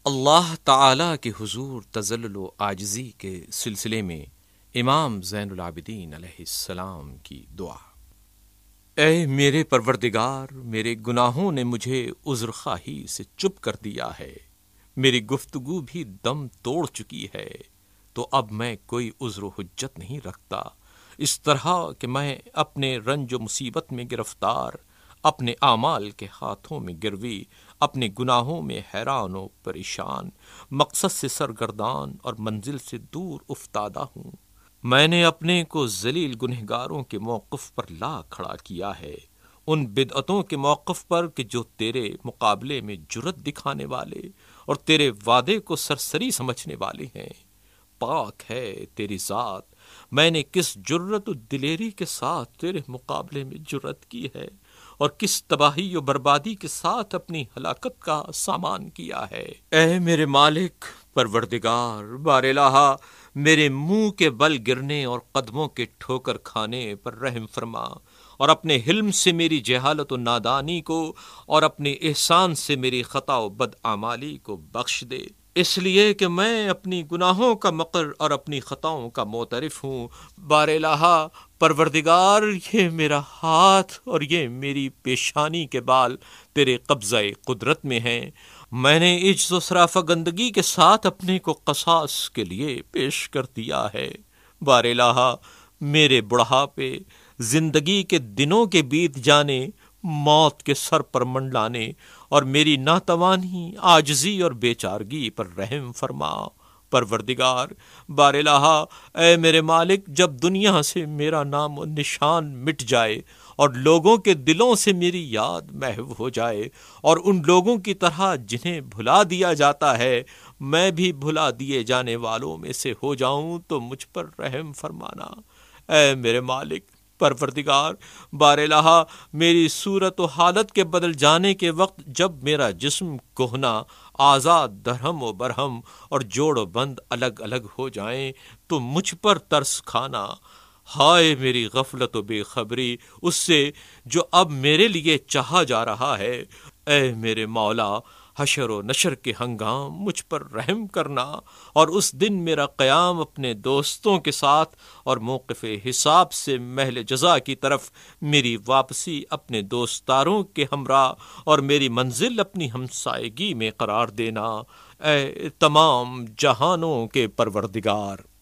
اللہ تعالی کے حضور تذلل و عاجزی کے سلسلے میں امام زین العابدین علیہ السلام کی دعا۔ اے میرے پروردگار، میرے گناہوں نے مجھے عذر خواہی سے چپ کر دیا ہے، میری گفتگو بھی دم توڑ چکی ہے، تو اب میں کوئی عذر و حجت نہیں رکھتا، اس طرح کہ میں اپنے رنج و مصیبت میں گرفتار، اپنے اعمال کے ہاتھوں میں گروی، اپنے گناہوں میں حیران و پریشان، مقصد سے سرگردان اور منزل سے دور افتادہ ہوں۔ میں نے اپنے کو ذلیل گنہگاروں کے موقف پر لا کھڑا کیا ہے، ان بدعتوں کے موقف پر کہ جو تیرے مقابلے میں جرت دکھانے والے اور تیرے وعدے کو سرسری سمجھنے والے ہیں۔ پاک ہے تیری ذات، میں نے کس جرت و دلیری کے ساتھ تیرے مقابلے میں جرت کی ہے، اور کس تباہی و بربادی کے ساتھ اپنی ہلاکت کا سامان کیا ہے۔ اے میرے مالک، پروردگار، بار الہ، میرے منہ کے بل گرنے اور قدموں کے ٹھوکر کھانے پر رحم فرما، اور اپنے حلم سے میری جہالت و نادانی کو اور اپنے احسان سے میری خطا و بدعمالی کو بخش دے، اس لیے کہ میں اپنی گناہوں کا مقر اور اپنی خطاؤں کا معترف ہوں۔ بار الہ، پروردگار، یہ میرا ہاتھ اور یہ میری پیشانی کے بال تیرے قبضہ قدرت میں ہیں، میں نے عجز و سرافہ گندگی کے ساتھ اپنے کو قصاص کے لیے پیش کر دیا ہے۔ بار الہ، میرے بڑھاپے، زندگی کے دنوں کے بیت جانے، موت کے سر پر منڈلانے اور میری ناتوانی، عاجزی اور بیچارگی پر رحم فرما۔ پروردگار، بار الہ، اے میرے مالک، جب دنیا سے میرا نام و نشان مٹ جائے اور لوگوں کے دلوں سے میری یاد محو ہو جائے، اور ان لوگوں کی طرح جنہیں بھلا دیا جاتا ہے میں بھی بھلا دیے جانے والوں میں سے ہو جاؤں، تو مجھ پر رحم فرمانا۔ اے میرے مالک، پروردگار، بار الہ، میری صورت و حالت کے بدل جانے کے وقت جب میرا جسم کہنا، آزاد درہم و برہم اور جوڑ و بند الگ الگ ہو جائیں، تو مجھ پر ترس کھانا۔ ہائے میری غفلت و بے خبری اس سے جو اب میرے لیے چاہا جا رہا ہے۔ اے میرے مولا، حشر و نشر کے ہنگام مجھ پر رحم کرنا، اور اس دن میرا قیام اپنے دوستوں کے ساتھ اور موقف حساب سے محل جزا کی طرف میری واپسی اپنے دوستاروں کے ہمراہ اور میری منزل اپنی ہمسائیگی میں قرار دینا۔ اے تمام جہانوں کے پروردگار۔